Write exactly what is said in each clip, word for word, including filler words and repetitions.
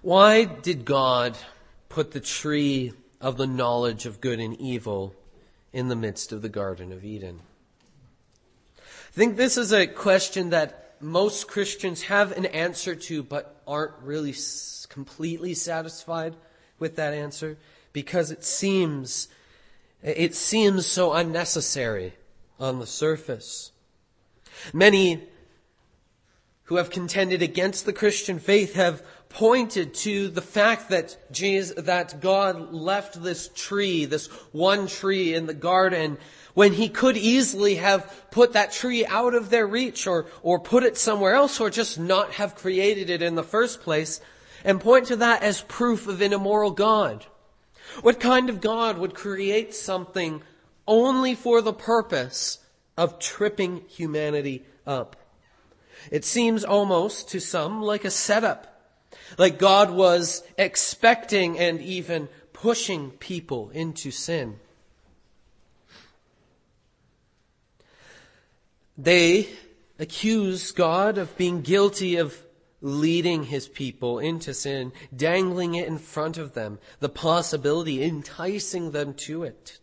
Why did God put the tree of the knowledge of good and evil in the midst of the Garden of Eden? I think this is a question that most Christians have an answer to, but aren't really completely satisfied with that answer, because it seems, it seems so unnecessary on the surface. Many who have contended against the Christian faith have pointed to the fact that Jesus, that God left this tree, this one tree in the garden, when he could easily have put that tree out of their reach, or, or put it somewhere else, or just not have created it in the first place, and point to that as proof of an immoral God. What kind of God would create something only for the purpose of tripping humanity up? It seems almost to some like a setup. Like God was expecting and even pushing people into sin. They accuse God of being guilty of leading his people into sin, dangling it in front of them, the possibility, enticing them to it.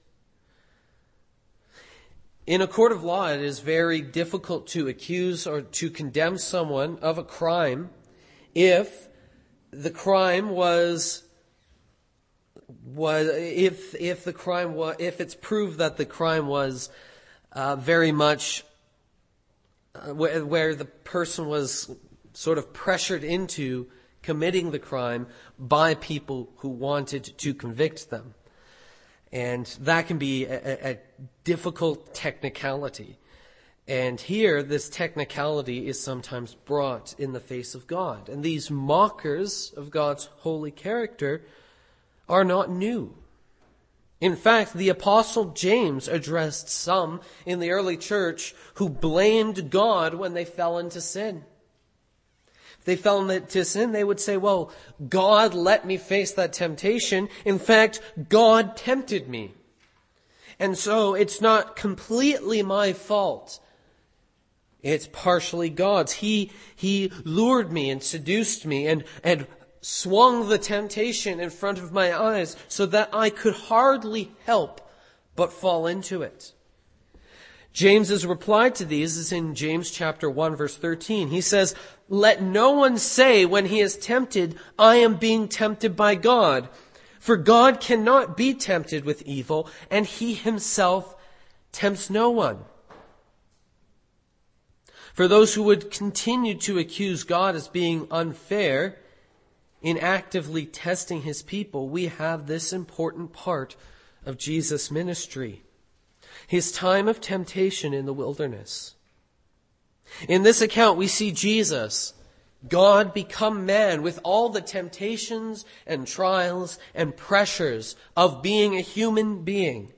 In a court of law, it is very difficult to accuse or to condemn someone of a crime if the crime was was if if the crime was if it's proved that the crime was uh, very much uh, where, where the person was sort of pressured into committing the crime by people who wanted to convict them. And that can be a, a difficult technicality. And here, this technicality is sometimes brought in the face of God. And these mockers of God's holy character are not new. In fact, the Apostle James addressed some in the early church who blamed God when they fell into sin. If they fell into sin, they would say, well, God let me face that temptation. In fact, God tempted me. And so it's not completely my fault. It's partially God's. He, he lured me and seduced me and, and swung the temptation in front of my eyes so that I could hardly help but fall into it. James's reply to these is in James chapter one, verse thirteen. He says, "Let no one say when he is tempted, I am being tempted by God. For God cannot be tempted with evil, and he himself tempts no one." For those who would continue to accuse God as being unfair in actively testing his people, we have this important part of Jesus' ministry. His time of temptation in the wilderness. In this account, we see Jesus, God become man, with all the temptations and trials and pressures of being a human being,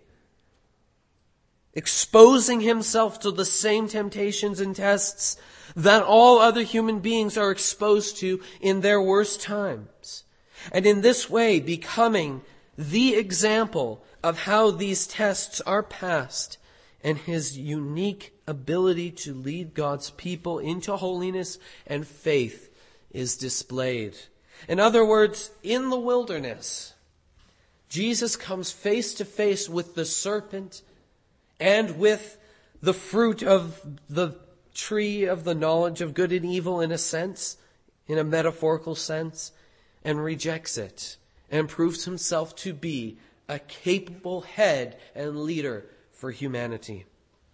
exposing himself to the same temptations and tests that all other human beings are exposed to in their worst times. And in this way, becoming the example of how these tests are passed, and his unique ability to lead God's people into holiness and faith is displayed. In other words, in the wilderness, Jesus comes face to face with the serpent and with the fruit of the tree of the knowledge of good and evil, in a sense, in a metaphorical sense, and rejects it and proves himself to be a capable head and leader for humanity.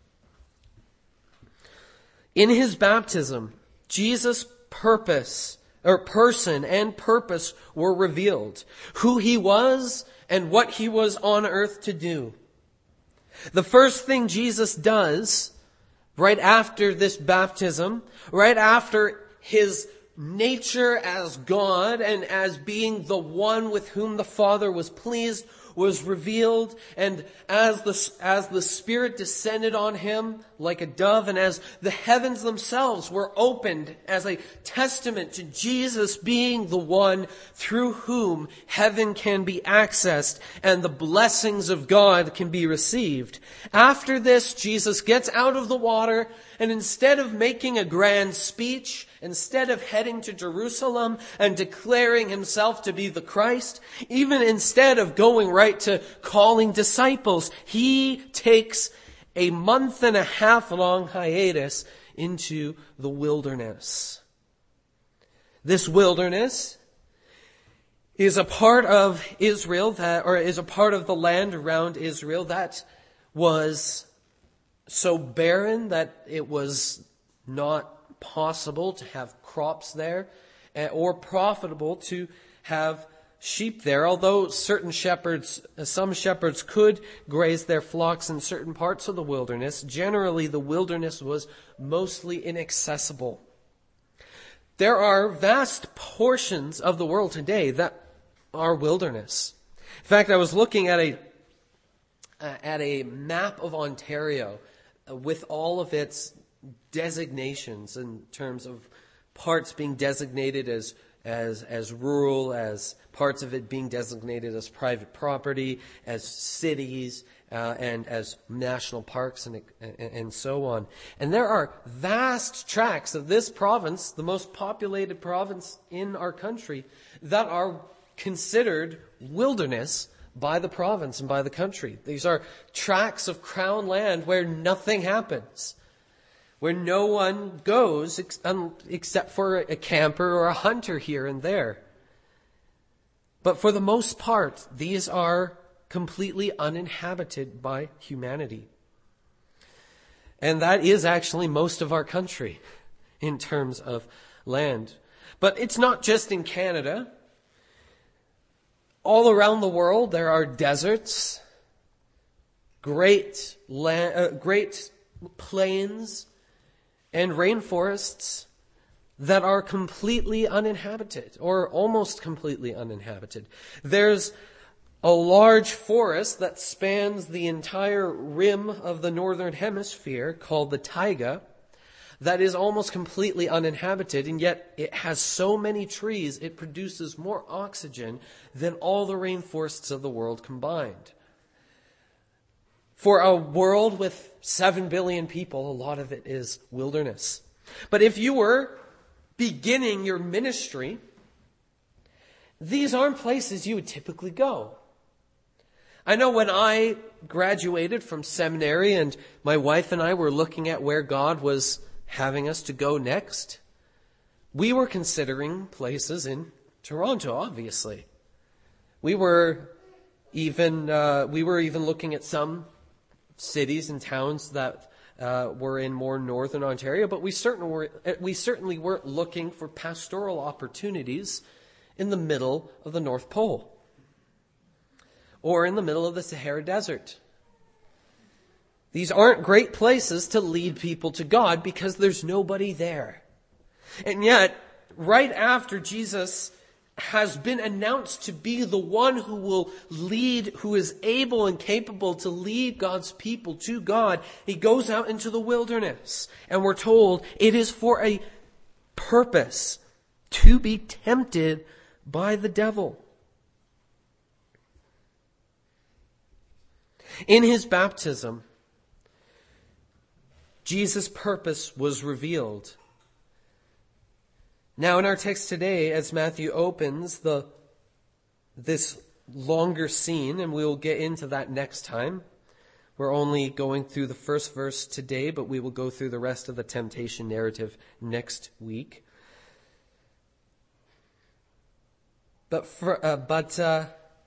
In his baptism, Jesus' purpose, or person and purpose were revealed. Who he was and what he was on earth to do. The first thing Jesus does right after this baptism, right after his nature as God and as being the one with whom the Father was pleased, was revealed, and as the, as the Spirit descended on him like a dove, and as the heavens themselves were opened as a testament to Jesus being the one through whom heaven can be accessed and the blessings of God can be received. After this, Jesus gets out of the water And instead of making a grand speech, instead of heading to Jerusalem and declaring himself to be the Christ, even instead of going right to calling disciples, he takes a month and a half long hiatus into the wilderness. This wilderness is a part of Israel that, or is a part of the land around Israel that was so barren that it was not possible to have crops there or profitable to have sheep there. Although certain shepherds, some shepherds could graze their flocks in certain parts of the wilderness, generally the wilderness was mostly inaccessible. There are vast portions of the world today that are wilderness. In fact, I was looking at a uh, at a map of Ontario uh, with all of its designations in terms of parts being designated as as as rural, as parts of it being designated as private property, as cities, uh, and as national parks, and, and and so on. And there are vast tracts of this province, the most populated province in our country, that are considered wilderness by the province and by the country. These are tracts of crown land where nothing happens, where no one goes ex- um, except for a camper or a hunter here and there. But for the most part, these are completely uninhabited by humanity. And that is actually most of our country in terms of land. But it's not just in Canada. All around the world, there are deserts, great land, uh, great plains, and rainforests that are completely uninhabited, or almost completely uninhabited. There's a large forest that spans the entire rim of the northern hemisphere called the taiga that is almost completely uninhabited, and yet it has so many trees, it produces more oxygen than all the rainforests of the world combined. For a world with seven billion people, a lot of it is wilderness. But if you were beginning your ministry, these aren't places you would typically go. I know when I graduated from seminary and my wife and I were looking at where God was having us to go next, we were considering places in Toronto, obviously. We were even uh, we were even looking at some cities and towns that uh, were in more northern Ontario, but we certainly were we certainly weren't looking for pastoral opportunities in the middle of the North Pole or in the middle of the Sahara Desert. These aren't great places to lead people to God because there's nobody there. And yet, right after Jesus has been announced to be the one who will lead, who is able and capable to lead God's people to God, he goes out into the wilderness. And we're told it is for a purpose, to be tempted by the devil. In his baptism, Jesus' purpose was revealed. Now in our text today, as Matthew opens the this longer scene, and we'll get into that next time. We're only going through the first verse today, but we will go through the rest of the temptation narrative next week. But for, uh, but uh,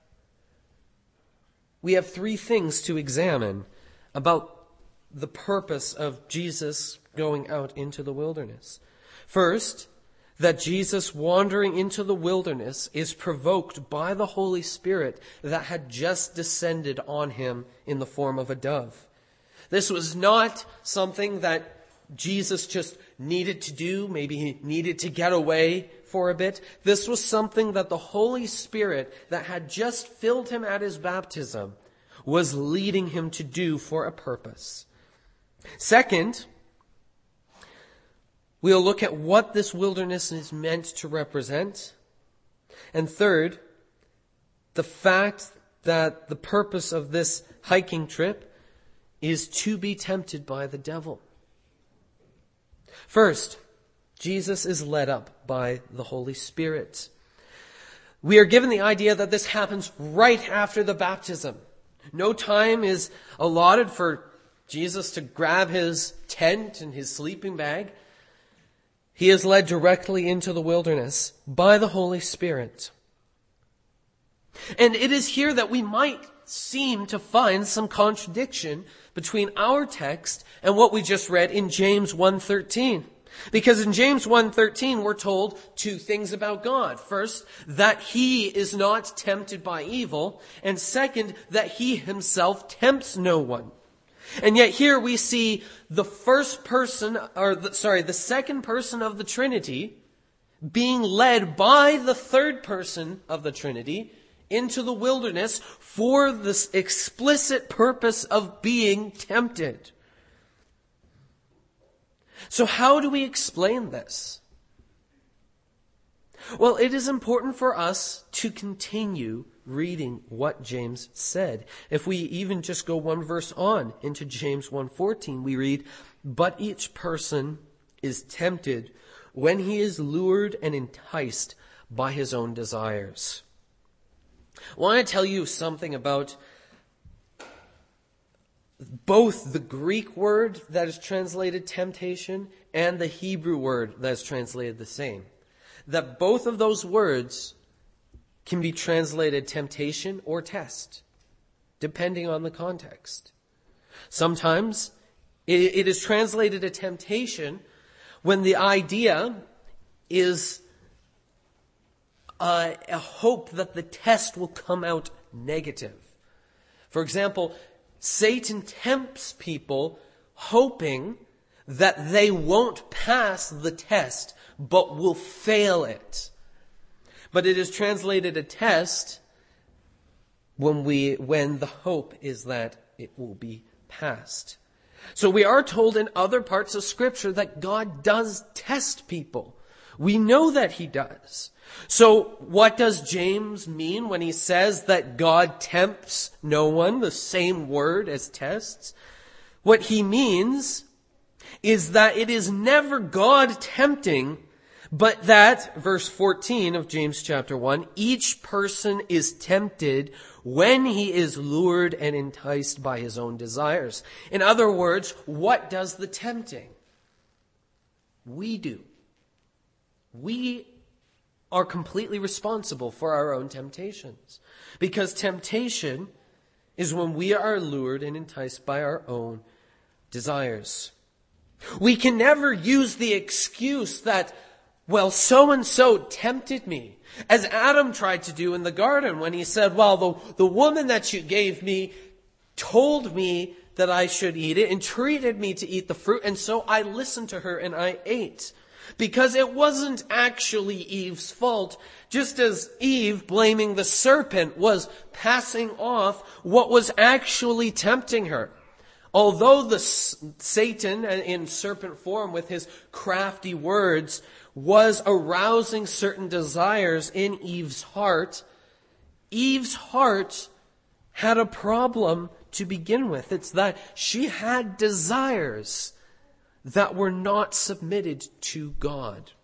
we have three things to examine about the purpose of Jesus going out into the wilderness. First, that Jesus wandering into the wilderness is provoked by the Holy Spirit that had just descended on him in the form of a dove. This was not something that Jesus just needed to do. Maybe he needed to get away for a bit. This was something that the Holy Spirit that had just filled him at his baptism was leading him to do for a purpose. Second, we'll look at what this wilderness is meant to represent. And third, the fact that the purpose of this hiking trip is to be tempted by the devil. First, Jesus is led up by the Holy Spirit. We are given the idea that this happens right after the baptism. No time is allotted for Jesus to grab his tent and his sleeping bag. He is led directly into the wilderness by the Holy Spirit. And it is here that we might seem to find some contradiction between our text and what we just read in James one thirteen. Because in James one thirteen, we're told two things about God. First, that he is not tempted by evil. And second, that he himself tempts no one. And yet here we see the first person, or the, sorry, the second person of the Trinity being led by the third person of the Trinity into the wilderness for this explicit purpose of being tempted. So how do we explain this? Well, it is important for us to continue reading what James said. If we even just go one verse on into James one fourteen, we read, "But each person is tempted when he is lured and enticed by his own desires." I want to tell you something about both the Greek word that is translated temptation and the Hebrew word that is translated the same. That both of those words can be translated temptation or test, depending on the context. Sometimes it, it is translated a temptation when the idea is a, a hope that the test will come out negative. For example, Satan tempts people hoping that they won't pass the test, but will fail it. But it is translated a test when we, when the hope is that it will be passed. So we are told in other parts of Scripture that God does test people. We know that he does. So what does James mean when he says that God tempts no one, the same word as tests? What he means is that it is never God tempting, but that, verse fourteen of James chapter one, each person is tempted when he is lured and enticed by his own desires. In other words, what does the tempting? We do. We are completely responsible for our own temptations. Because temptation is when we are lured and enticed by our own desires. We can never use the excuse that, well, so-and-so tempted me, as Adam tried to do in the garden when he said, well, the, the woman that you gave me told me that I should eat it, entreated me to eat the fruit, and so I listened to her and I ate. Because it wasn't actually Eve's fault, just as Eve, blaming the serpent, was passing off what was actually tempting her. Although the Satan, in serpent form with his crafty words, was arousing certain desires in Eve's heart, Eve's heart had a problem to begin with. It's that she had desires that were not submitted to God.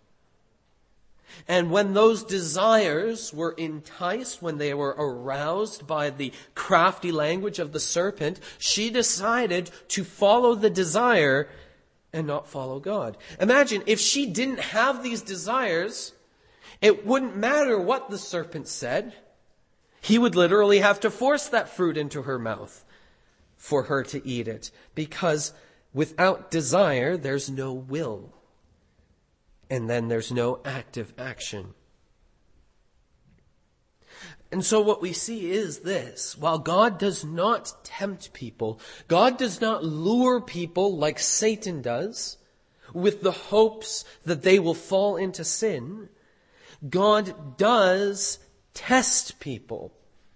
And when those desires were enticed, when they were aroused by the crafty language of the serpent, she decided to follow the desire and not follow God. Imagine if she didn't have these desires, it wouldn't matter what the serpent said. He would literally have to force that fruit into her mouth for her to eat it, because without desire, there's no will. And then there's no active action. And so what we see is this. While God does not tempt people, God does not lure people like Satan does, with the hopes that they will fall into sin, God does test people.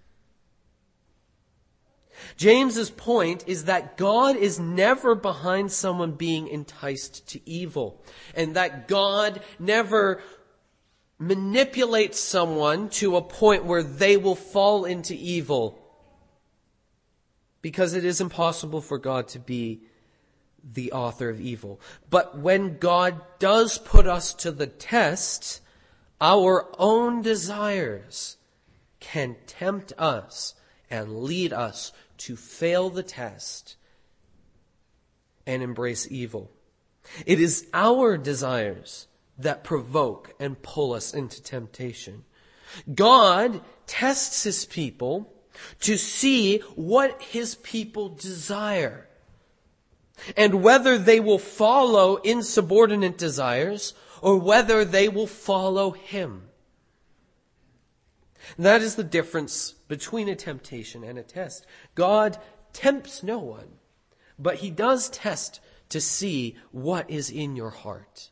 James's point is that God is never behind someone being enticed to evil, and that God never manipulates someone to a point where they will fall into evil, because it is impossible for God to be the author of evil. But when God does put us to the test, our own desires can tempt us and lead us to fail the test and embrace evil. It is our desires that provoke and pull us into temptation. God tests his people to see what his people desire and whether they will follow insubordinate desires or whether they will follow him. That is the difference between a temptation and a test. God tempts no one, but he does test to see what is in your heart.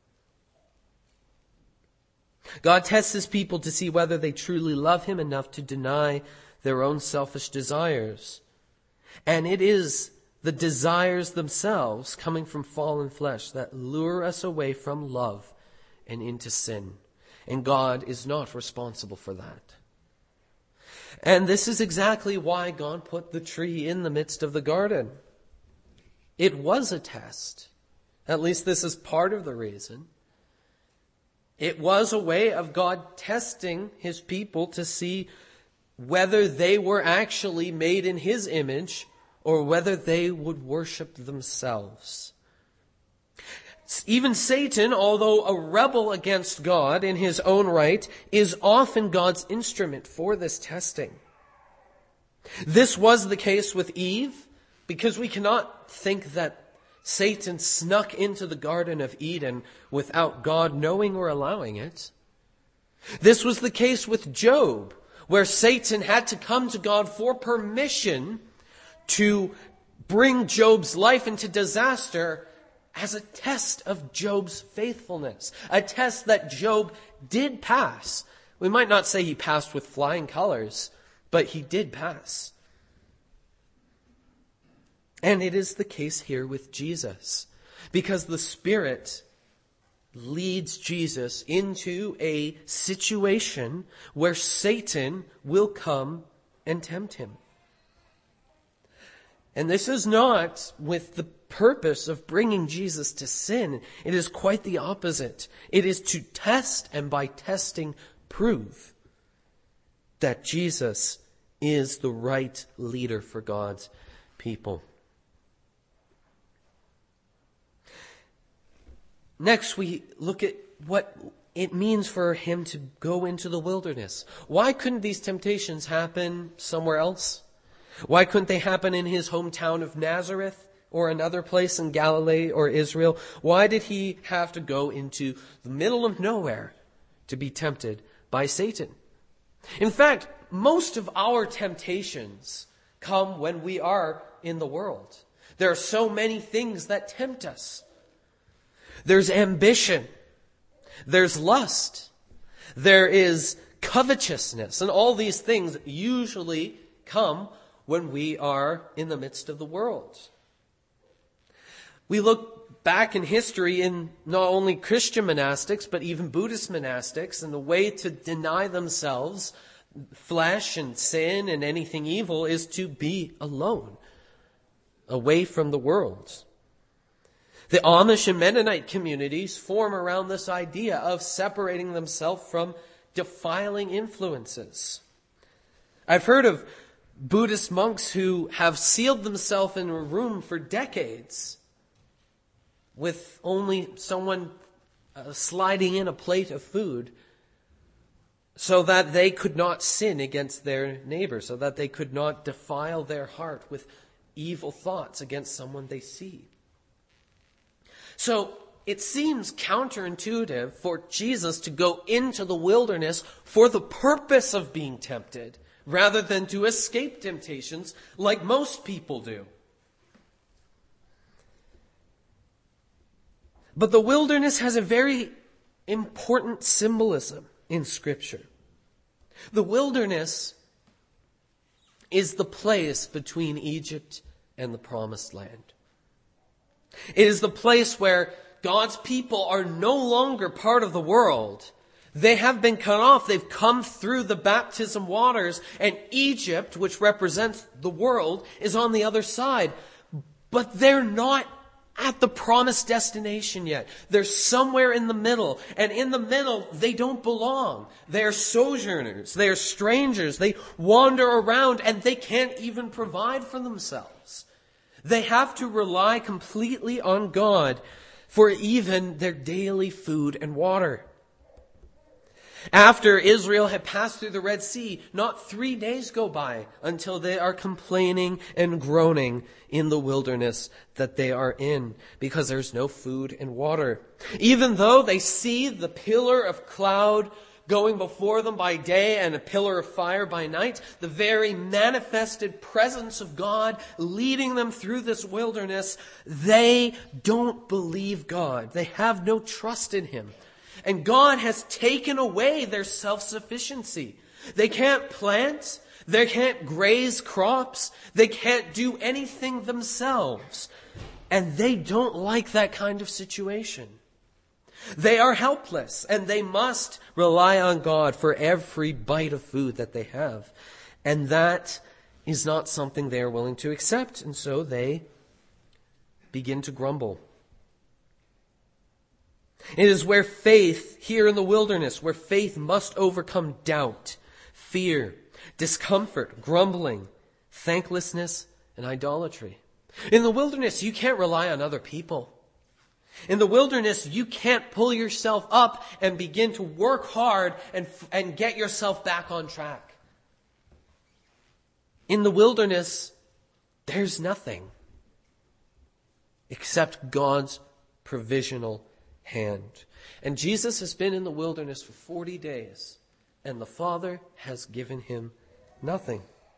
God tests his people to see whether they truly love him enough to deny their own selfish desires. And it is the desires themselves coming from fallen flesh that lure us away from love and into sin. And God is not responsible for that. And this is exactly why God put the tree in the midst of the garden. It was a test. At least this is part of the reason. It was a way of God testing his people to see whether they were actually made in his image or whether they would worship themselves. Even Satan, although a rebel against God in his own right, is often God's instrument for this testing. This was the case with Eve, because we cannot think that Satan snuck into the Garden of Eden without God knowing or allowing it. This was the case with Job, where Satan had to come to God for permission to bring Job's life into disaster as a test of Job's faithfulness, a test that Job did pass. We might not say he passed with flying colors, but he did pass. And it is the case here with Jesus, because the Spirit leads Jesus into a situation where Satan will come and tempt him. And this is not with the purpose of bringing Jesus to sin. It is quite the opposite. It is to test and by testing prove that Jesus is the right leader for God's people. Next, we look at what it means for him to go into the wilderness. Why couldn't these temptations happen somewhere else? Why couldn't they happen in his hometown of Nazareth or another place in Galilee or Israel? Why did he have to go into the middle of nowhere to be tempted by Satan? In fact, most of our temptations come when we are in the world. There are so many things that tempt us. There's ambition. There's lust. There is covetousness. And all these things usually come when we are in the midst of the world. We look back in history in not only Christian monastics, but even Buddhist monastics, and the way to deny themselves flesh and sin and anything evil is to be alone, away from the world. The Amish and Mennonite communities form around this idea of separating themselves from defiling influences. I've heard of Buddhist monks who have sealed themselves in a room for decades with only someone uh, sliding in a plate of food so that they could not sin against their neighbor, so that they could not defile their heart with evil thoughts against someone they see. So it seems counterintuitive for Jesus to go into the wilderness for the purpose of being tempted, rather than to escape temptations like most people do. But the wilderness has a very important symbolism in Scripture. The wilderness is the place between Egypt and the Promised Land. It is the place where God's people are no longer part of the world. They have been cut off. They've come through the baptism waters, and Egypt, which represents the world, is on the other side. But they're not at the promised destination yet. They're somewhere in the middle. And in the middle, they don't belong. They're sojourners. They're strangers. They wander around and they can't even provide for themselves. They have to rely completely on God for even their daily food and water. After Israel had passed through the Red Sea, not three days go by until they are complaining and groaning in the wilderness that they are in, because there's no food and water. Even though they see the pillar of cloud going before them by day and a pillar of fire by night, the very manifested presence of God leading them through this wilderness, they don't believe God. They have no trust in Him. And God has taken away their self-sufficiency. They can't plant. They can't graze crops. They can't do anything themselves. And they don't like that kind of situation. They are helpless, and they must rely on God for every bite of food that they have. And that is not something they are willing to accept. And so they begin to grumble. It is where faith, here in the wilderness, where faith must overcome doubt, fear, discomfort, grumbling, thanklessness, and idolatry. In the wilderness, you can't rely on other people. In the wilderness, you can't pull yourself up and begin to work hard and, and get yourself back on track. In the wilderness, there's nothing except God's provisional hand. And Jesus has been in the wilderness for forty days, and the Father has given him nothing.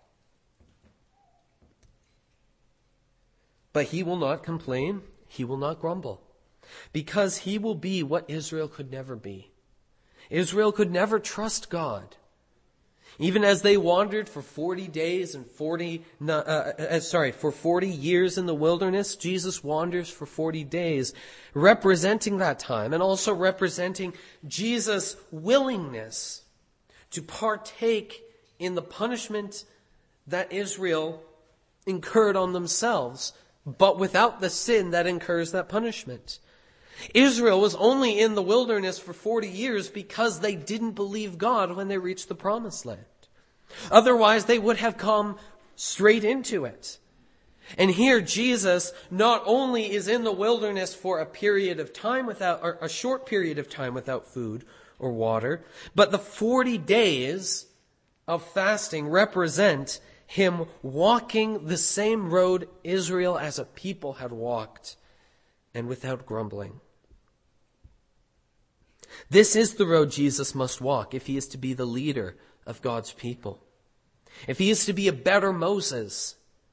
But he will not complain, he will not grumble, because he will be what Israel could never be. Israel could never trust God. Even as they wandered for forty days and forty, uh, uh, sorry, for forty years in the wilderness, Jesus wanders for forty days, representing that time and also representing Jesus' willingness to partake in the punishment that Israel incurred on themselves, but without the sin that incurs that punishment. Israel was only in the wilderness for forty years because they didn't believe God when they reached the promised land. Otherwise, they would have come straight into it. And here Jesus not only is in the wilderness for a period of time without, or a short period of time without food or water, but the forty days of fasting represent him walking the same road Israel as a people had walked, and without grumbling. This is the road Jesus must walk if he is to be the leader of God's people. If he is to be a better Moses,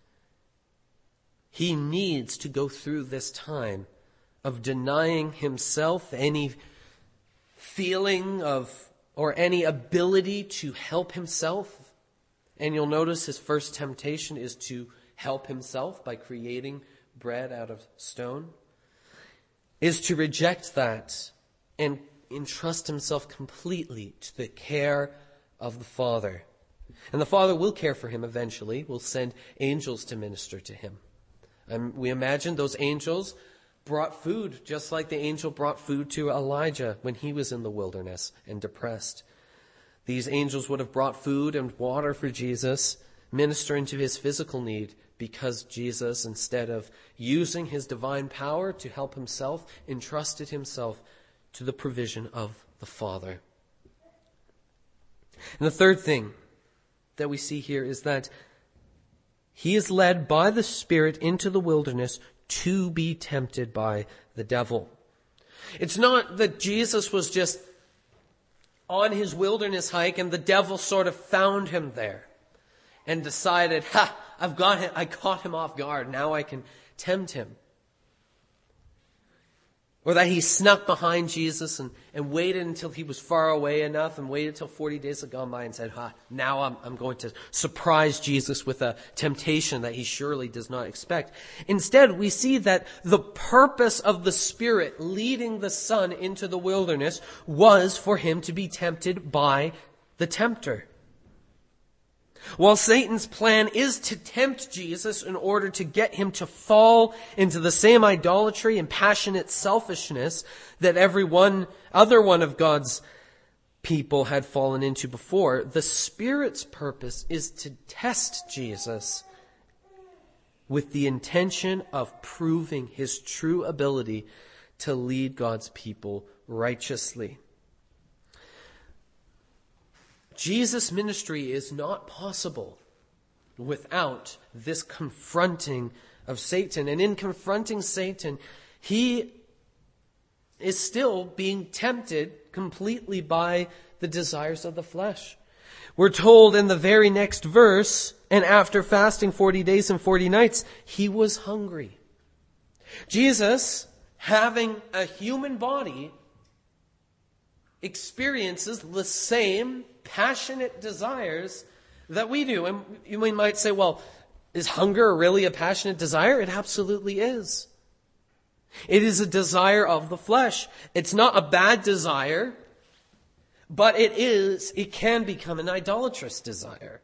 he needs to go through this time of denying himself any feeling of or any ability to help himself. And you'll notice his first temptation is to help himself by creating bread out of stone, is to reject that and entrust himself completely to the care of the Father. And the Father will care for him eventually, will send angels to minister to him. And we imagine those angels brought food, just like the angel brought food to Elijah when he was in the wilderness and depressed. These angels would have brought food and water for Jesus, ministering to his physical need, because Jesus, instead of using his divine power to help himself, entrusted himself to the provision of the Father. And the third thing that we see here is that he is led by the Spirit into the wilderness to be tempted by the devil. It's not that Jesus was just on his wilderness hike and the devil sort of found him there and decided, ha, I've got him, I caught him off guard, now I can tempt him. Or that he snuck behind Jesus and, and waited until he was far away enough and waited until forty days had gone by and said, ha, now I'm, I'm going to surprise Jesus with a temptation that he surely does not expect. Instead, we see that the purpose of the Spirit leading the Son into the wilderness was for him to be tempted by the tempter. While Satan's plan is to tempt Jesus in order to get him to fall into the same idolatry and passionate selfishness that every one, other one of God's people had fallen into before, the Spirit's purpose is to test Jesus with the intention of proving his true ability to lead God's people righteously. Jesus' ministry is not possible without this confronting of Satan. And in confronting Satan, he is still being tempted completely by the desires of the flesh. We're told in the very next verse, and after fasting forty days and forty nights, he was hungry. Jesus, having a human body, experiences the same passionate desires that we do. And you might say, well, is hunger really a passionate desire? It absolutely is. It is a desire of the flesh. It's not a bad desire, but it is, it can become an idolatrous desire.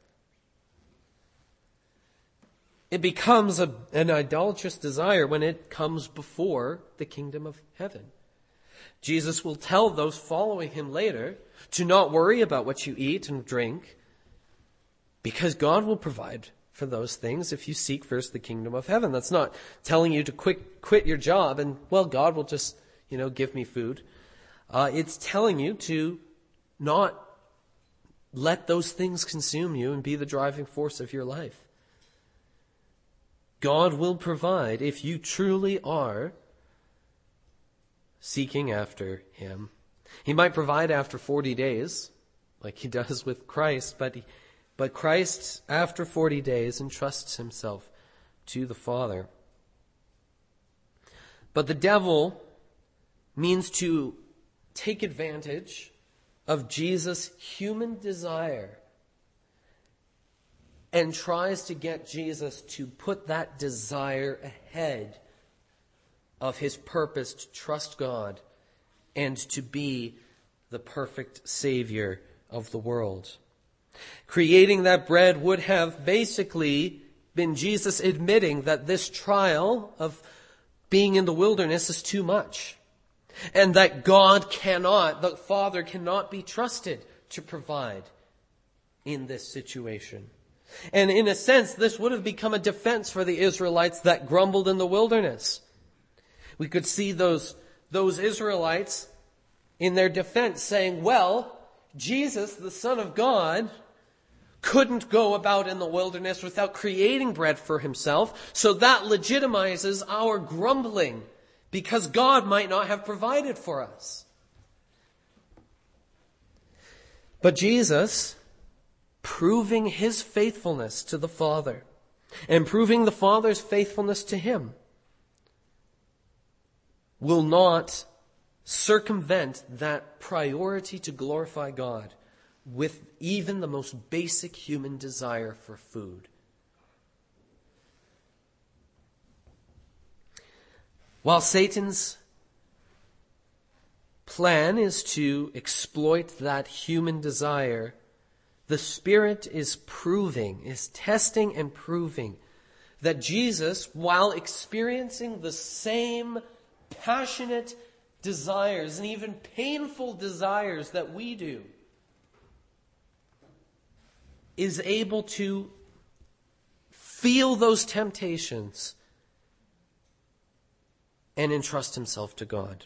It becomes a, an idolatrous desire when it comes before the kingdom of heaven. Jesus will tell those following him later to not worry about what you eat and drink, because God will provide for those things if you seek first the kingdom of heaven. That's not telling you to quit, quit your job and, well, God will just, you know, give me food. Uh, it's telling you to not let those things consume you and be the driving force of your life. God will provide if you truly are seeking after him. He might provide after forty days, like he does with Christ, but he, but Christ, after forty days, entrusts himself to the Father. But the devil means to take advantage of Jesus' human desire and tries to get Jesus to put that desire ahead of his purpose to trust God and to be the perfect Savior of the world. Creating that bread would have basically been Jesus admitting that this trial of being in the wilderness is too much, and that God cannot, the Father cannot be trusted to provide in this situation. And in a sense, this would have become a defense for the Israelites that grumbled in the wilderness. We could see those, those Israelites in their defense saying, well, Jesus, the Son of God, couldn't go about in the wilderness without creating bread for himself, so that legitimizes our grumbling because God might not have provided for us. But Jesus, proving his faithfulness to the Father and proving the Father's faithfulness to him, will not circumvent that priority to glorify God with even the most basic human desire for food. While Satan's plan is to exploit that human desire, the Spirit is proving, is testing and proving that Jesus, while experiencing the same passionate desires and even painful desires that we do, is able to feel those temptations and entrust himself to God.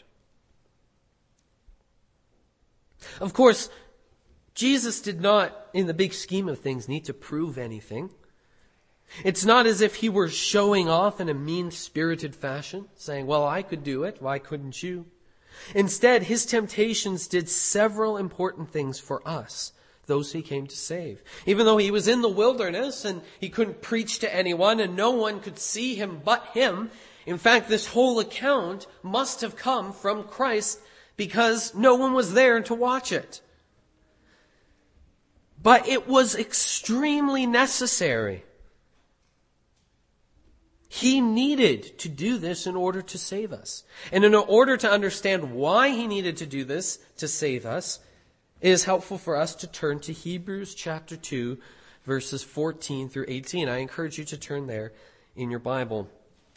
Of course, Jesus did not, in the big scheme of things, need to prove anything. It's not as if he were showing off in a mean-spirited fashion, saying, well, I could do it, why couldn't you? Instead, his temptations did several important things for us, those he came to save. Even though he was in the wilderness and he couldn't preach to anyone and no one could see him but him, in fact, this whole account must have come from Christ because no one was there to watch it. But it was extremely necessary. He needed to do this in order to save us. And in order to understand why he needed to do this to save us, it is helpful for us to turn to Hebrews chapter two, verses fourteen through eighteen. I encourage you to turn there in your Bible.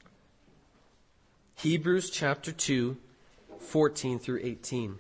Hebrews chapter two, fourteen through eighteen.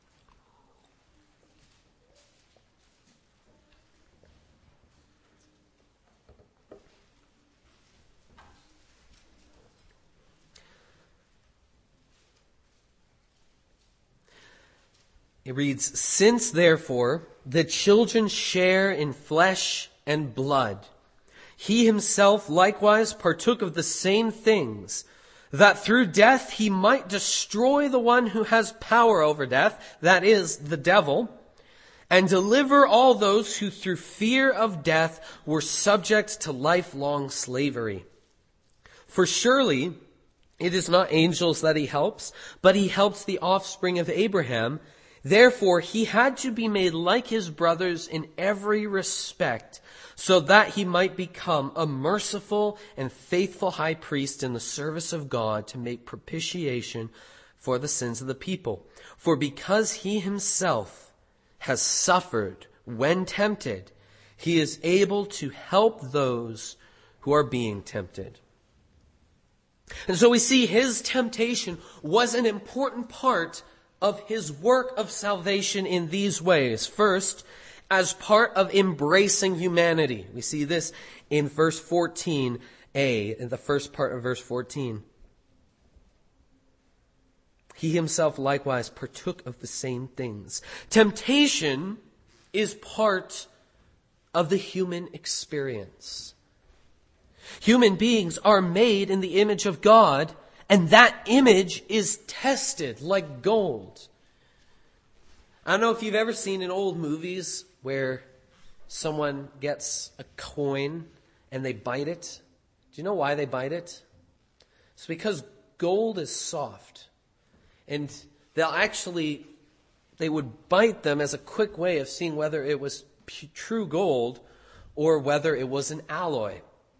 It reads, "Since therefore the children share in flesh and blood, he himself likewise partook of the same things, that through death he might destroy the one who has power over death, that is, the devil, and deliver all those who through fear of death were subject to lifelong slavery. For surely it is not angels that he helps, but he helps the offspring of Abraham. Therefore, he had to be made like his brothers in every respect, so that he might become a merciful and faithful high priest in the service of God to make propitiation for the sins of the people. For because he himself has suffered when tempted, he is able to help those who are being tempted." And so we see his temptation was an important part of his work of salvation in these ways. First, as part of embracing humanity. We see this in verse fourteen a, in the first part of verse fourteen. He himself likewise partook of the same things. Temptation is part of the human experience. Human beings are made in the image of God, and that image is tested like gold. I don't know if you've ever seen in old movies where someone gets a coin and they bite it. Do you know why they bite it? It's because gold is soft. And they'll actually, they would bite them as a quick way of seeing whether it was p- true gold or whether it was an alloy.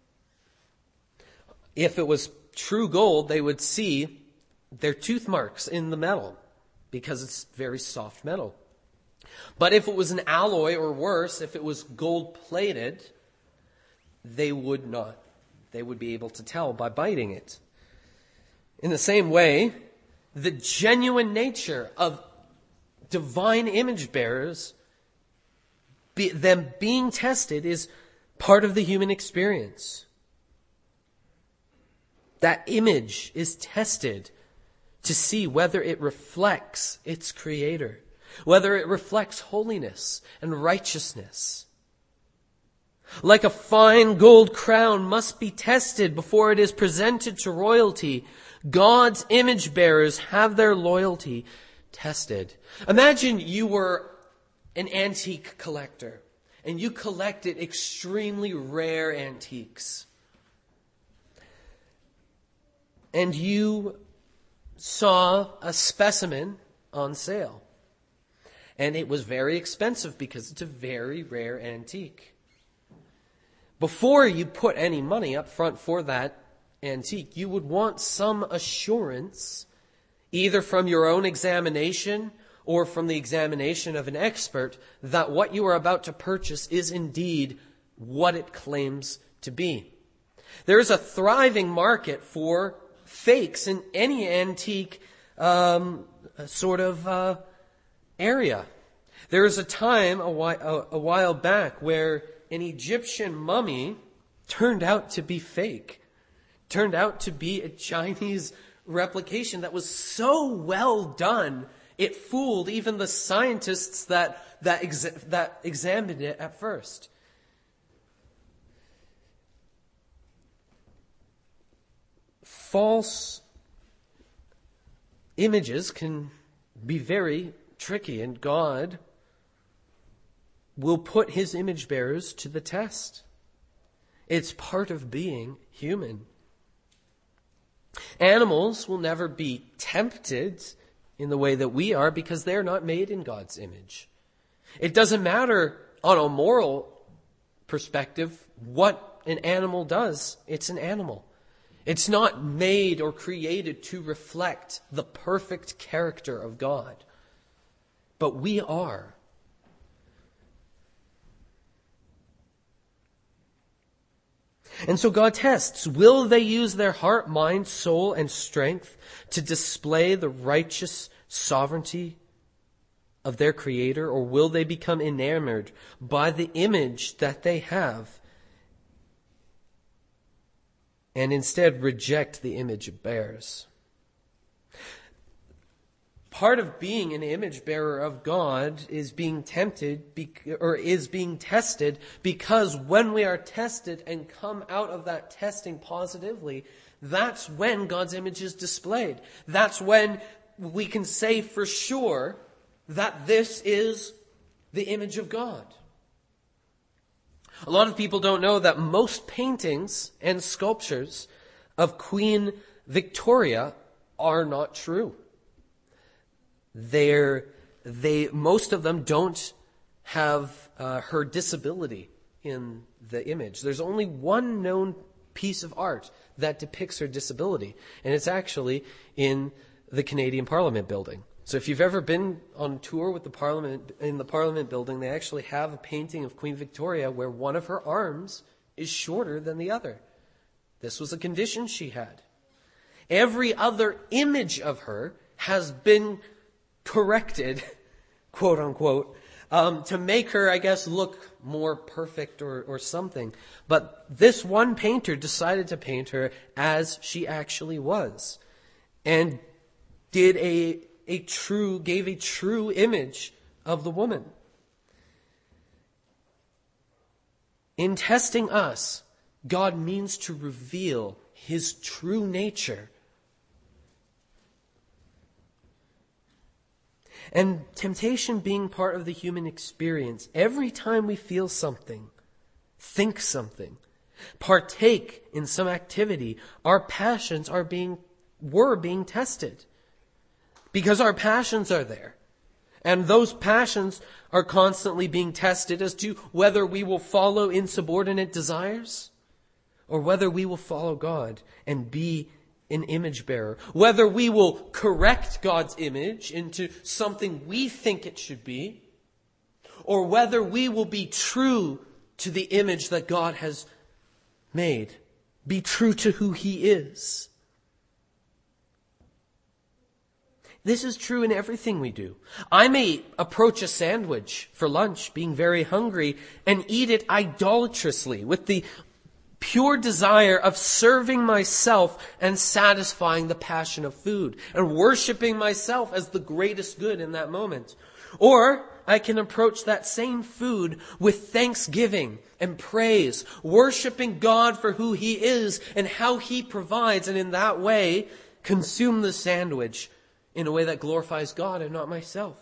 If it was true gold, they would see their tooth marks in the metal because it's very soft metal. But if it was an alloy, or worse, if it was gold plated, they would not. They would be able to tell by biting it. In the same way, the genuine nature of divine image bearers, be, them being tested, is part of the human experience. That image is tested to see whether it reflects its creator, whether it reflects holiness and righteousness. Like a fine gold crown must be tested before it is presented to royalty, God's image bearers have their loyalty tested. Imagine you were an antique collector and you collected extremely rare antiques. And you saw a specimen on sale. And it was very expensive because it's a very rare antique. Before you put any money up front for that antique, you would want some assurance, either from your own examination or from the examination of an expert, that what you are about to purchase is indeed what it claims to be. There is a thriving market for fakes in any antique um, sort of uh, area. There was a time a while, a, a while back where an Egyptian mummy turned out to be fake, turned out to be a Chinese replication that was so well done, it fooled even the scientists that that, exa- that examined it at first. False images can be very tricky, and God will put his image bearers to the test. It's part of being human. Animals will never be tempted in the way that we are because they're not made in God's image. It doesn't matter on a moral perspective what an animal does. It's an animal. It's not made or created to reflect the perfect character of God. But we are. And so God tests, will they use their heart, mind, soul, and strength to display the righteous sovereignty of their Creator, or will they become enamored by the image that they have and instead reject the image it bears? Part of being an image bearer of God is being tempted, or is being tested, because when we are tested and come out of that testing positively, that's when God's image is displayed. That's when we can say for sure that this is the image of God. A lot of people don't know that most paintings and sculptures of Queen Victoria are not true. They're, they, most of them don't have uh, her disability in the image. There's only one known piece of art that depicts her disability, and it's actually in the Canadian Parliament building. So if you've ever been on tour with the Parliament, in the Parliament building, they actually have a painting of Queen Victoria where one of her arms is shorter than the other. This was a condition she had. Every other image of her has been corrected, quote unquote, um, to make her, I guess, look more perfect or, or something. But this one painter decided to paint her as she actually was, and did a a true, gave a true image of the woman. In testing us, God means to reveal His true nature. And temptation being part of the human experience, every time we feel something, think something, partake in some activity, our passions are being, were being tested. Because our passions are there. And those passions are constantly being tested as to whether we will follow insubordinate desires or whether we will follow God and be an image bearer. Whether we will correct God's image into something we think it should be, or whether we will be true to the image that God has made. Be true to who He is. This is true in everything we do. I may approach a sandwich for lunch, being very hungry, and eat it idolatrously with the pure desire of serving myself and satisfying the passion of food and worshiping myself as the greatest good in that moment. Or I can approach that same food with thanksgiving and praise, worshiping God for who He is and how He provides, and in that way consume the sandwich in a way that glorifies God and not myself.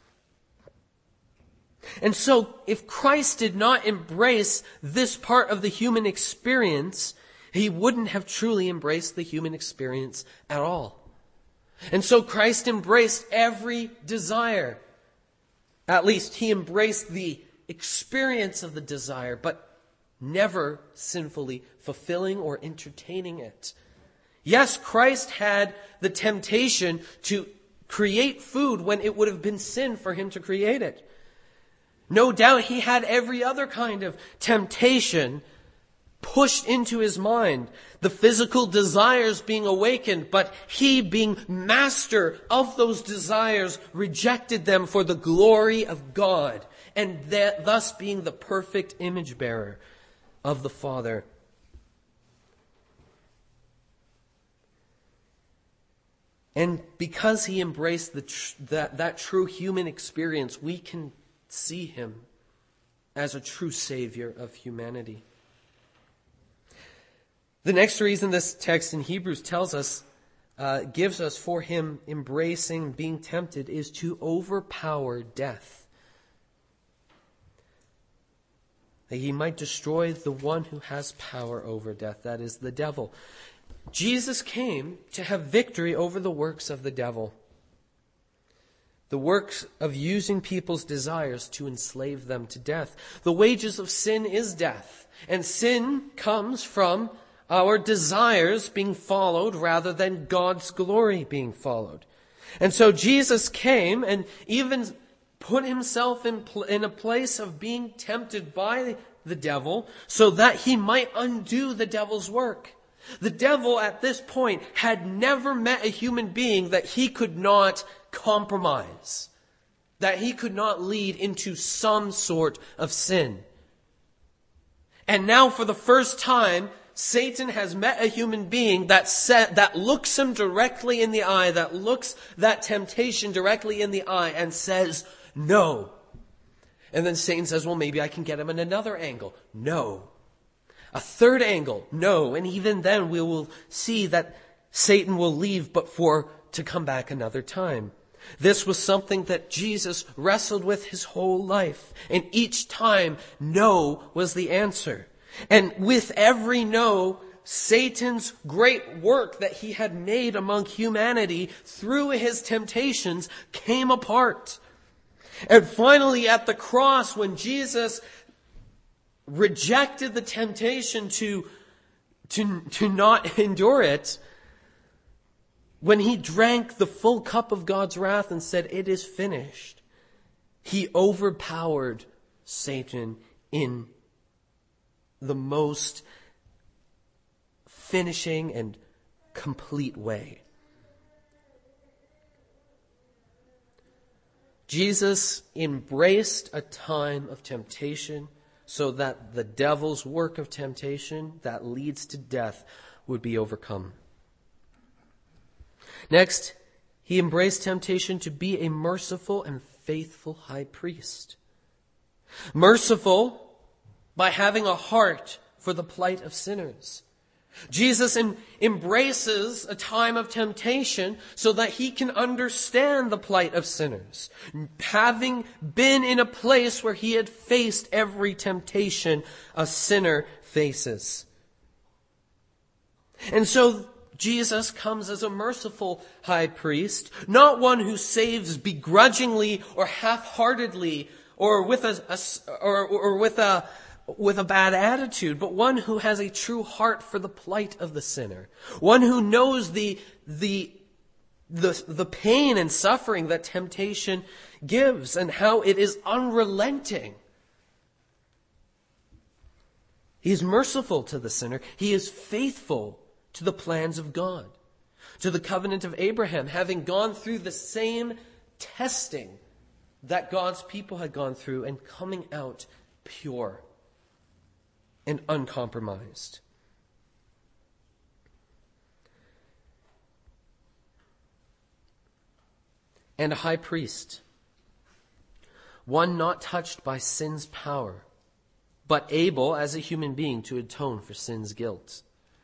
And so, if Christ did not embrace this part of the human experience, He wouldn't have truly embraced the human experience at all. And so Christ embraced every desire. At least He embraced the experience of the desire, but never sinfully fulfilling or entertaining it. Yes, Christ had the temptation to create food when it would have been sin for Him to create it. No doubt He had every other kind of temptation pushed into His mind, the physical desires being awakened, but He, being master of those desires, rejected them for the glory of God, and that, thus being the perfect image bearer of the Father. And because He embraced the tr- that, that true human experience, we can see Him as a true Savior of humanity. The next reason this text in Hebrews tells us, uh, gives us for Him embracing being tempted, is to overpower death. That He might destroy the one who has power over death, that is, the devil. Jesus came to have victory over the works of the devil. The works of using people's desires to enslave them to death. The wages of sin is death. And sin comes from our desires being followed rather than God's glory being followed. And so Jesus came and even put Himself in, pl- in a place of being tempted by the devil so that he might undo the devil's work. The devil at this point had never met a human being that he could not compromise, that he could not lead into some sort of sin. And now for the first time, Satan has met a human being that set, that looks him directly in the eye, that looks that temptation directly in the eye and says, no. And then Satan says, well, maybe I can get him in another angle. No. A third angle. No. And even then we will see that Satan will leave, but for to come back another time. This was something that Jesus wrestled with his whole life. And each time, no was the answer. And with every no, Satan's great work that he had made among humanity through his temptations came apart. And finally at the cross, when Jesus rejected the temptation to, to, to not endure it, when he drank the full cup of God's wrath and said, it is finished, he overpowered Satan in the most finishing and complete way. Jesus embraced a time of temptation so that the devil's work of temptation that leads to death would be overcome. Next, he embraced temptation to be a merciful and faithful high priest. Merciful by having a heart for the plight of sinners. Jesus em- embraces a time of temptation so that he can understand the plight of sinners, having been in a place where he had faced every temptation a sinner faces. And so Jesus comes as a merciful high priest, not one who saves begrudgingly or half-heartedly or with a, a or, or with a with a bad attitude, but one who has a true heart for the plight of the sinner. One who knows the, the, the, the pain and suffering that temptation gives and how it is unrelenting. He is merciful to the sinner. He is faithful to the plans of God, to the covenant of Abraham, having gone through the same testing that God's people had gone through and coming out pure and uncompromised. And a high priest, one not touched by sin's power, but able as a human being to atone for sin's guilt.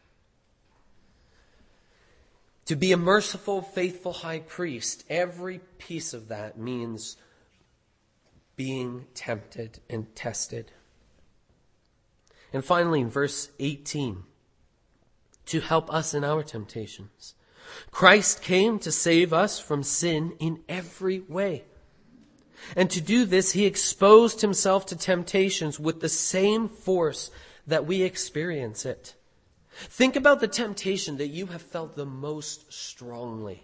To be a merciful, faithful high priest, every piece of that means being tempted and tested. And finally, in verse eighteen, to help us in our temptations. Christ came to save us from sin in every way. And to do this, he exposed himself to temptations with the same force that we experience it. Think about the temptation that you have felt the most strongly.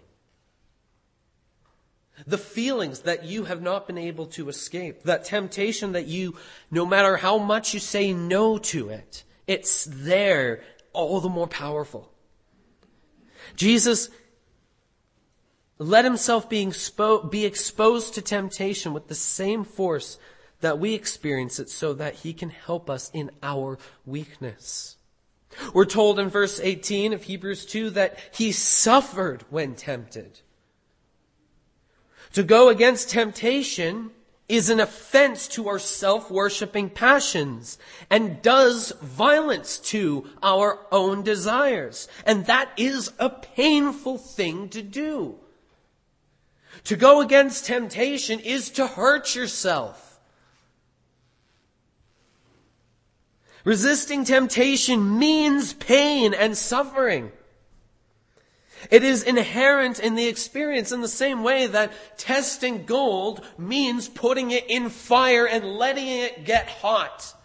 The feelings that you have not been able to escape. That temptation that you, no matter how much you say no to it, it's there, all the more powerful. Jesus let himself be expo- be exposed to temptation with the same force that we experience it so that he can help us in our weakness. We're told in verse eighteen of Hebrews two that he suffered when tempted. To go against temptation is an offense to our self-worshipping passions and does violence to our own desires. And that is a painful thing to do. To go against temptation is to hurt yourself. Resisting temptation means pain and suffering. It is inherent in the experience in the same way that testing gold means putting it in fire and letting it get hot.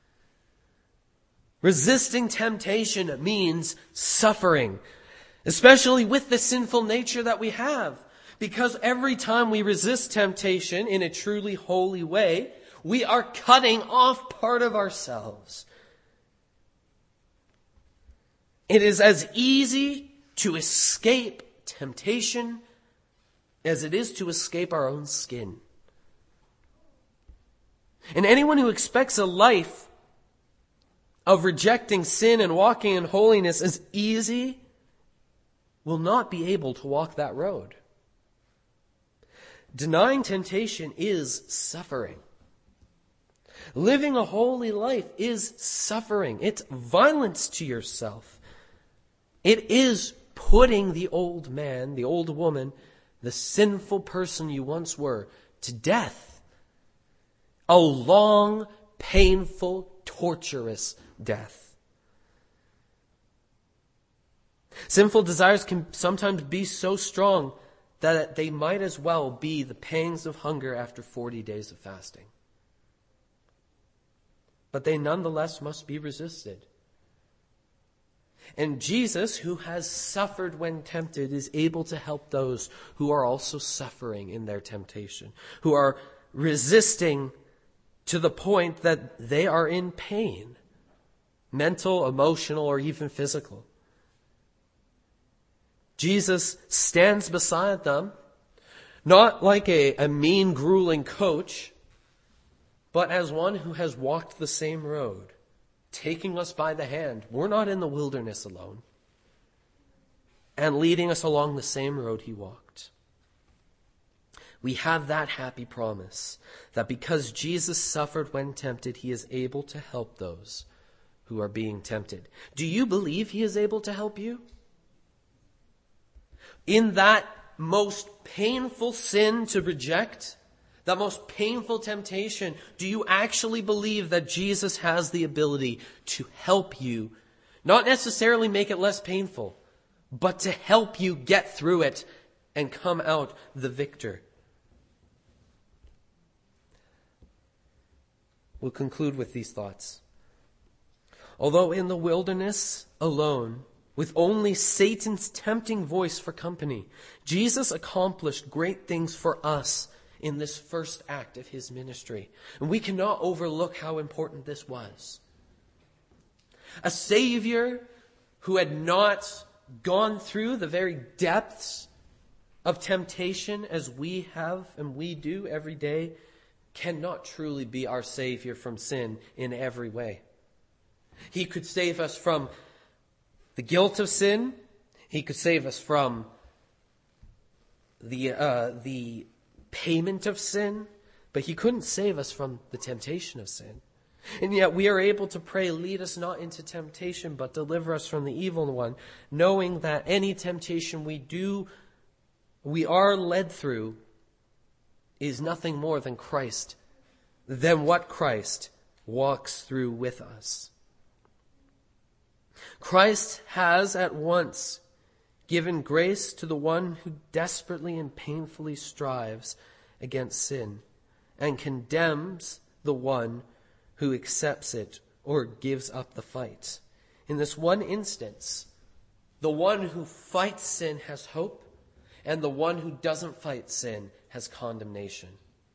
Resisting temptation means suffering, especially with the sinful nature that we have. Because every time we resist temptation in a truly holy way, We are cutting off part of ourselves. It is as easy to escape temptation as it is to escape our own skin. And anyone who expects a life of rejecting sin and walking in holiness as easy will not be able to walk that road. Denying temptation is suffering. Living a holy life is suffering. It's violence to yourself. It is putting the old man, the old woman, the sinful person you once were, to death. A long, painful, torturous death. Sinful desires can sometimes be so strong that they might as well be the pangs of hunger after forty days of fasting. But they nonetheless must be resisted. And Jesus, who has suffered when tempted, is able to help those who are also suffering in their temptation, who are resisting to the point that they are in pain, mental, emotional, or even physical. Jesus stands beside them, not like a, a mean, grueling coach, but as one who has walked the same road, taking us by the hand. We're not in the wilderness alone. And leading us along the same road he walked. We have that happy promise that because Jesus suffered when tempted, he is able to help those who are being tempted. Do you believe he is able to help you? In that most painful sin to reject, that most painful temptation, do you actually believe that Jesus has the ability to help you, not necessarily make it less painful, but to help you get through it and come out the victor? We'll conclude with these thoughts. Although in the wilderness alone, with only Satan's tempting voice for company, Jesus accomplished great things for us in this first act of his ministry. And we cannot overlook how important this was. A Savior who had not gone through the very depths of temptation as we have and we do every day cannot truly be our Savior from sin in every way. He could save us from the guilt of sin. He could save us from the uh, the payment of sin, but he couldn't save us from the temptation of sin. And yet we are able to pray, lead us not into temptation, but deliver us from the evil one, knowing that any temptation we do, we are led through, is nothing more than Christ, than what Christ walks through with us. Christ has at once given grace to the one who desperately and painfully strives against sin, and condemns the one who accepts it or gives up the fight. In this one instance, the one who fights sin has hope, and the one who doesn't fight sin has condemnation.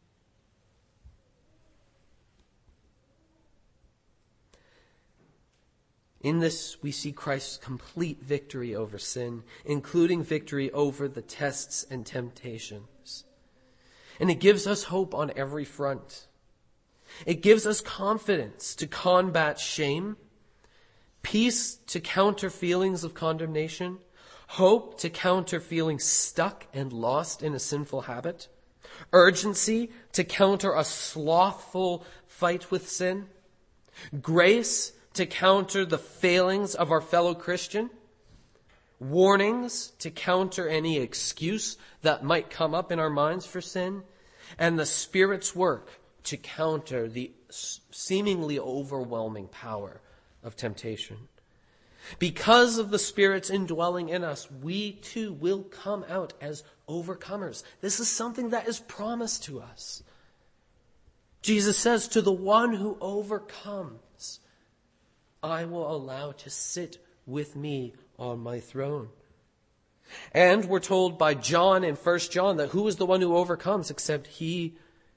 In this, we see Christ's complete victory over sin, including victory over the tests and temptations. And it gives us hope on every front. It gives us confidence to combat shame, peace to counter feelings of condemnation, hope to counter feeling stuck and lost in a sinful habit, urgency to counter a slothful fight with sin, grace to counter the failings of our fellow Christian, warnings to counter any excuse that might come up in our minds for sin, and the Spirit's work to counter the seemingly overwhelming power of temptation. Because of the Spirit's indwelling in us, we too will come out as overcomers. This is something that is promised to us. Jesus says, to the one who overcomes, I will allow to sit with me on my throne. And we're told by John in First John that who is the one who overcomes except he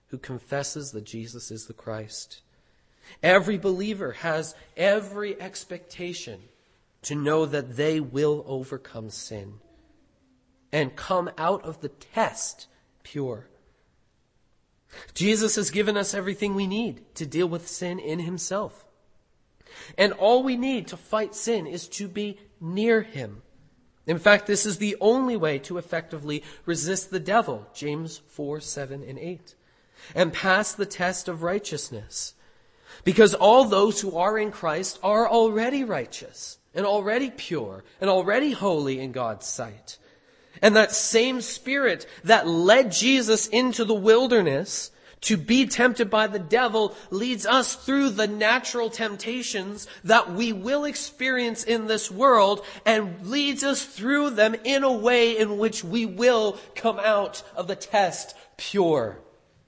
who confesses that Jesus is the Christ. Every believer has every expectation to know that they will overcome sin and come out of the test pure. Jesus has given us everything we need to deal with sin in himself. And all we need to fight sin is to be near him. In fact, this is the only way to effectively resist the devil, James four, seven, and eight, and pass the test of righteousness. Because all those who are in Christ are already righteous and already pure and already holy in God's sight. And that same Spirit that led Jesus into the wilderness to be tempted by the devil leads us through the natural temptations that we will experience in this world and leads us through them in a way in which we will come out of the test pure.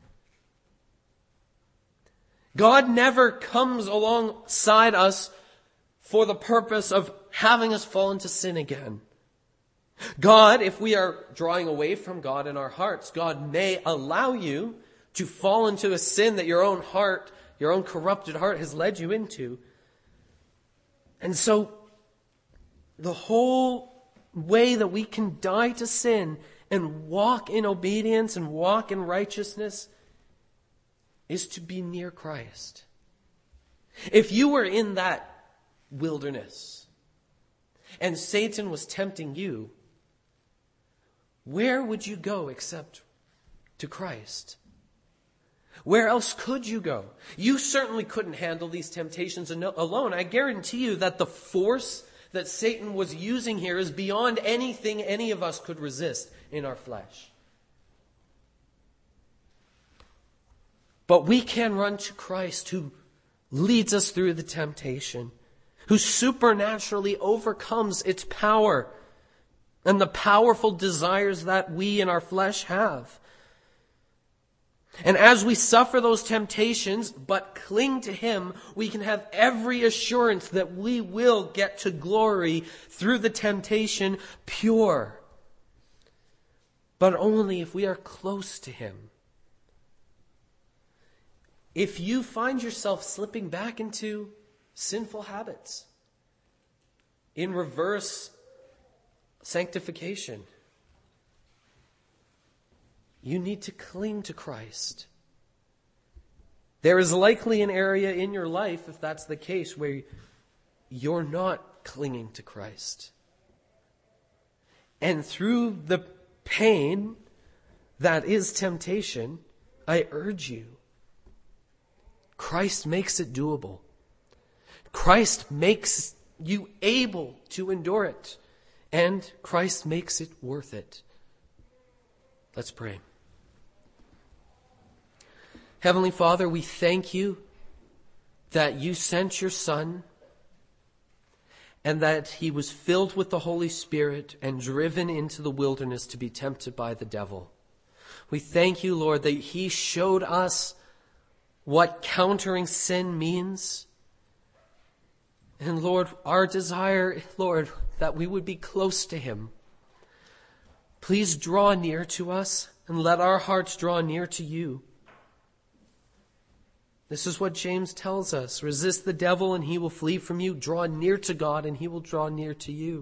God never comes alongside us for the purpose of having us fall into sin again. God, if we are drawing away from God in our hearts, God may allow you to fall into a sin that your own heart, your own corrupted heart has led you into. And so the whole way that we can die to sin and walk in obedience and walk in righteousness is to be near Christ. If you were in that wilderness and Satan was tempting you, where would you go except to Christ? Where else could you go? You certainly couldn't handle these temptations alone. I guarantee you that the force that Satan was using here is beyond anything any of us could resist in our flesh. But we can run to Christ who leads us through the temptation, who supernaturally overcomes its power and the powerful desires that we in our flesh have. And as we suffer those temptations, but cling to him, we can have every assurance that we will get to glory through the temptation pure. But only if we are close to him. If you find yourself slipping back into sinful habits, in reverse sanctification, you need to cling to Christ. There is likely an area in your life, if that's the case, where you're not clinging to Christ. And through the pain that is temptation, I urge you, Christ makes it doable. Christ makes you able to endure it. And Christ makes it worth it. Let's pray. Heavenly Father, we thank you that you sent your Son and that he was filled with the Holy Spirit and driven into the wilderness to be tempted by the devil. We thank you, Lord, that he showed us what countering sin means. And Lord, our desire, Lord, that we would be close to him. Please draw near to us and let our hearts draw near to you. This is what James tells us. Resist the devil and he will flee from you. Draw near to God and he will draw near to you.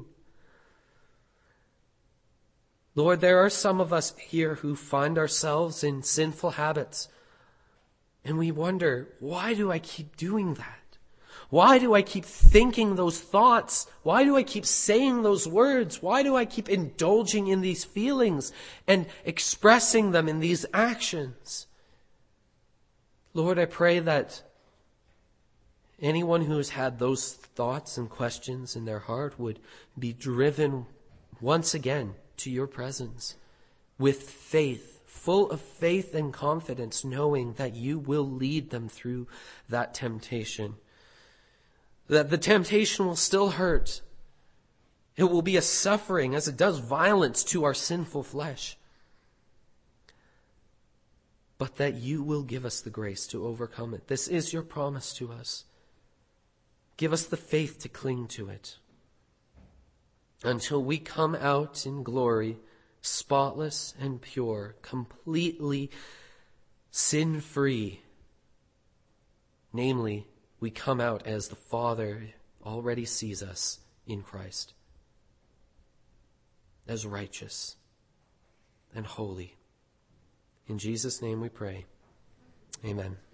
Lord, there are some of us here who find ourselves in sinful habits. And we wonder, why do I keep doing that? Why do I keep thinking those thoughts? Why do I keep saying those words? Why do I keep indulging in these feelings and expressing them in these actions? Lord, I pray that anyone who has had those thoughts and questions in their heart would be driven once again to your presence with faith, full of faith and confidence, knowing that you will lead them through that temptation. That the temptation will still hurt. It will be a suffering as it does violence to our sinful flesh. But that you will give us the grace to overcome it. This is your promise to us. Give us the faith to cling to it until we come out in glory, spotless and pure, completely sin-free. Namely, we come out as the Father already sees us in Christ, as righteous and holy. In Jesus' name we pray. Amen.